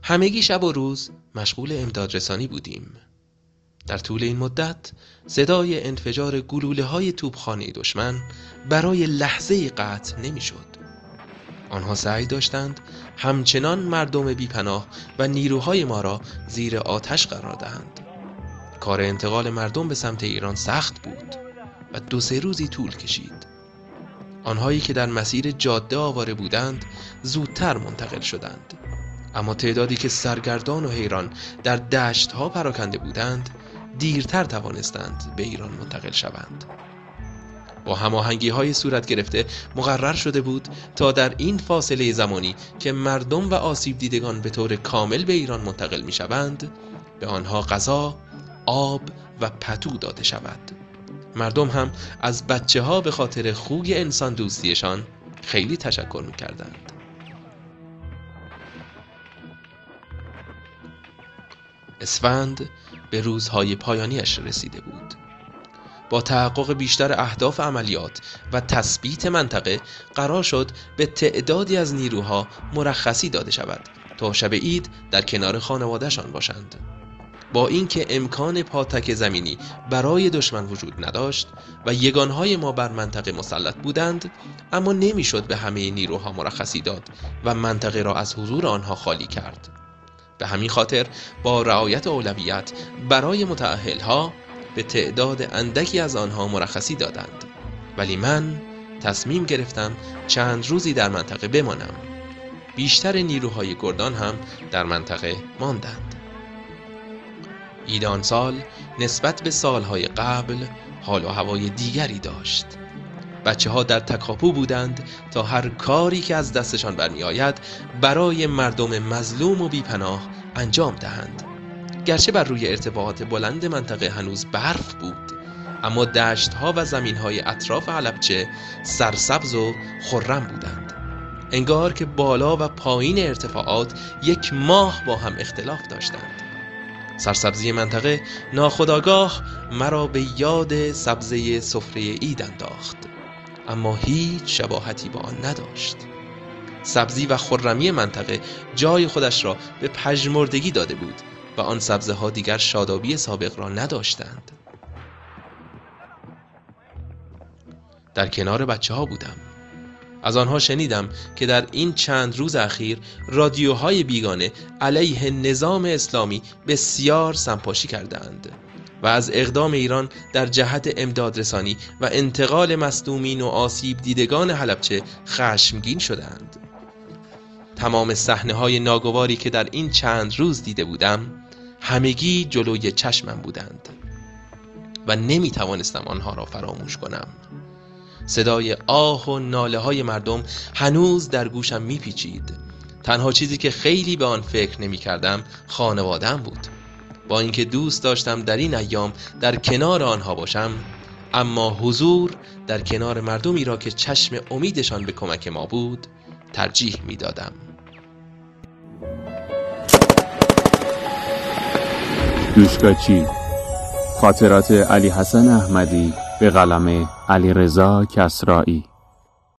همگی شب و روز مشغول امدادرسانی بودیم. در طول این مدت صدای انفجار گلوله‌های توپخانه دشمن برای لحظه قطع نمی‌شد. آنها سعی داشتند همچنان مردم بیپناه و نیروهای ما را زیر آتش قرار دهند. کار انتقال مردم به سمت ایران سخت بود و 2-3 روزی طول کشید. آنهایی که در مسیر جاده آواره بودند زودتر منتقل شدند، اما تعدادی که سرگردان و حیران در دشت‌ها پراکنده بودند دیرتر توانستند به ایران منتقل شوند. با هماهنگی‌های صورت گرفته مقرر شده بود تا در این فاصله زمانی که مردم و آسیب دیدگان به طور کامل به ایران منتقل می‌شوند، به آنها غذا، آب و پتو داده شود. مردم هم از بچه‌ها به خاطر خوی انسان دوستیشان خیلی تشکر می‌کردند. اسفند به روزهای پایانیش رسیده بود. با تحقق بیشتر اهداف عملیات و تثبیت منطقه قرار شد به تعدادی از نیروها مرخصی داده شود تا شب عید در کنار خانواده‌شان باشند. با اینکه امکان پاتک زمینی برای دشمن وجود نداشت و یگانهای ما بر منطقه مسلط بودند، اما نمیشد به همه نیروها مرخصی داد و منطقه را از حضور آنها خالی کرد. به همین خاطر با رعایت اولویت برای متأهل‌ها به تعداد اندکی از آنها مرخصی دادند، ولی من تصمیم گرفتم چند روزی در منطقه بمانم. بیشتر نیروهای گردان هم در منطقه ماندند. عید آن سال نسبت به سالهای قبل حال و هوای دیگری داشت. بچه‌ها در تکاپو بودند تا هر کاری که از دستشان برمی آید برای مردم مظلوم و بیپناه انجام دهند. گرچه بر روی ارتفاعات بلند منطقه هنوز برف بود، اما دشت‌ها و زمین‌های اطراف حلبچه سرسبز و خرم بودند. انگار که بالا و پایین ارتفاعات 1 ماه با هم اختلاف داشتند. سرسبزی منطقه ناخودآگاه مرا به یاد سبزه سفره عید انداخت، اما هیچ شباهتی با آن نداشت. سبزی و خرمی منطقه جای خودش را به پژمردگی داده بود و آن سبزه ها دیگر شادابی سابق را نداشتند. در کنار بچه ها بودم. از آنها شنیدم که در این چند روز اخیر رادیوهای بیگانه علیه نظام اسلامی بسیار سمپاشی کردند و از اقدام ایران در جهت امدادرسانی و انتقال مصدومین و آسیب دیدگان حلبچه خشمگین شدند. تمام صحنه‌های ناگواری که در این چند روز دیده بودم همگی جلوی چشمم بودند و نمی‌توانستم آنها را فراموش کنم. صدای آه و ناله های مردم هنوز در گوشم میپیچید. تنها چیزی که خیلی به آن فکر نمی کردم خانواده‌ام بود. با اینکه دوست داشتم در این ایام در کنار آنها باشم، اما حضور در کنار مردمی را که چشم امیدشان به کمک ما بود ترجیح می دادم. دوشکاچی، خاطرات علی حسن احمدی به قلم علیرضا کسرایی.